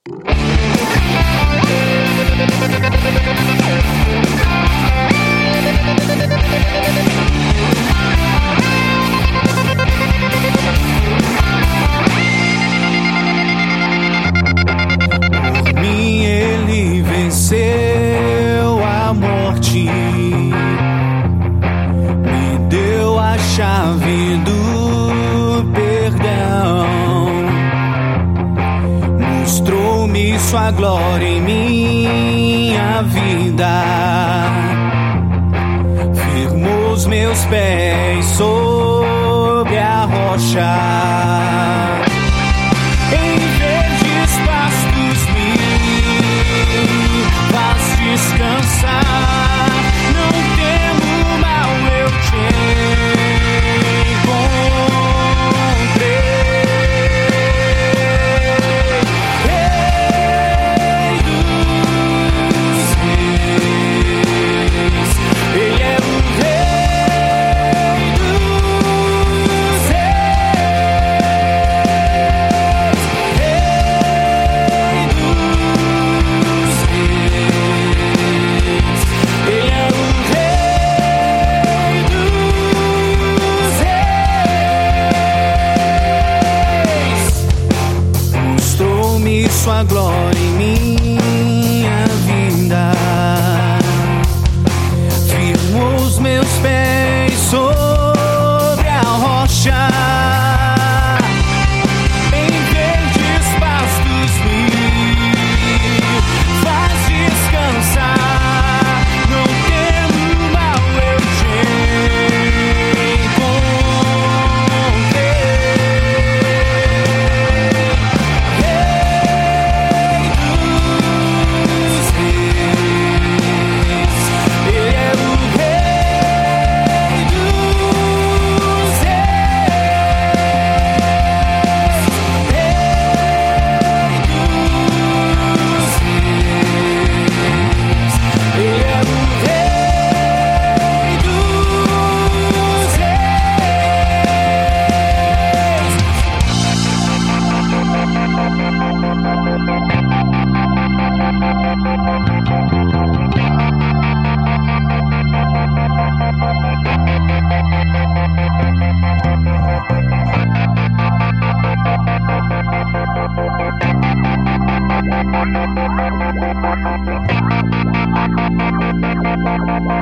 Por mim ele venceu a morte, me deu a chave do perdão, mostrou-me sua glória em minha vida, firmou os meus pés sobre a rocha. Em verdes pastos me faz descansar, não temo mal, eu te encontrei. Rei dos reis, ele é o Rei dos reis, Rei dos reis, ele é o Rei dos reis. Mostrou-me sua glória em minha vida, firmou os meus pés sobre a rocha. Em verdes pastos me faz descansar, não temo mal, eu te encontrei. Rei dos reis, ele é o Rei dos reis, Rei dos reis, ele é o Rei dos reis.